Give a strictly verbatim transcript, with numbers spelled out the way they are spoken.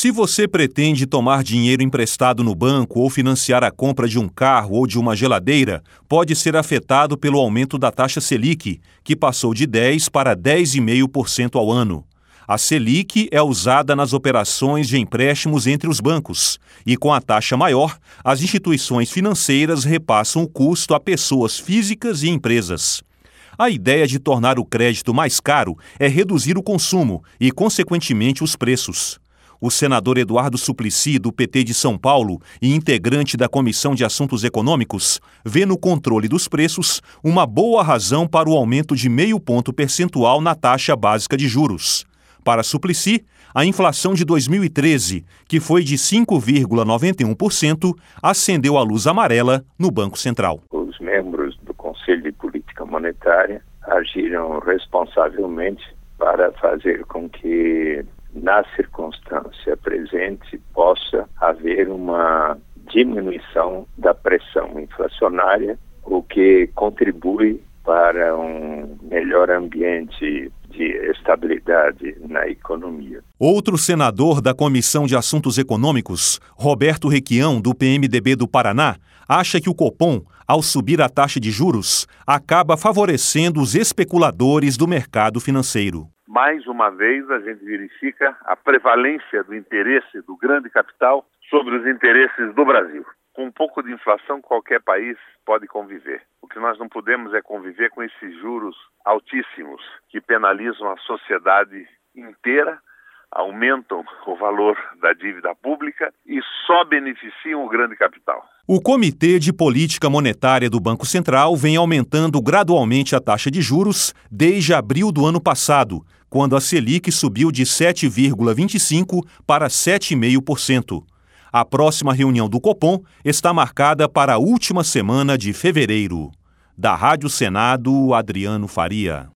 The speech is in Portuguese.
Se você pretende tomar dinheiro emprestado no banco ou financiar a compra de um carro ou de uma geladeira, pode ser afetado pelo aumento da taxa Selic, que passou de dez para dez vírgula cinco por cento ao ano. A Selic é usada nas operações de empréstimos entre os bancos e, com a taxa maior, as instituições financeiras repassam o custo a pessoas físicas e empresas. A ideia de tornar o crédito mais caro é reduzir o consumo e, consequentemente, os preços. O senador Eduardo Suplicy, do P T de São Paulo e integrante da Comissão de Assuntos Econômicos, vê no controle dos preços uma boa razão para o aumento de meio ponto percentual na taxa básica de juros. Para Suplicy, a inflação de dois mil e treze, que foi de cinco vírgula noventa e um por cento, acendeu a luz amarela no Banco Central. Os membros do Conselho de Política Monetária agiram responsavelmente para fazer com que, na circunstância presente, possa haver uma diminuição da pressão inflacionária, o que contribui para um melhor ambiente de estabilidade na economia. Outro senador da Comissão de Assuntos Econômicos, Roberto Requião, do P M D B do Paraná, acha que o Copom, ao subir a taxa de juros, acaba favorecendo os especuladores do mercado financeiro. Mais uma vez, a gente verifica a prevalência do interesse do grande capital sobre os interesses do Brasil. Com um pouco de inflação, qualquer país pode conviver. O que nós não podemos é conviver com esses juros altíssimos que penalizam a sociedade inteira, aumentam o valor da dívida pública e só beneficiam o grande capital. O Comitê de Política Monetária do Banco Central vem aumentando gradualmente a taxa de juros desde abril do ano passado, quando a Selic subiu de sete vírgula vinte e cinco por cento para sete vírgula cinco por cento. A próxima reunião do Copom está marcada para a última semana de fevereiro. Da Rádio Senado, Adriano Faria.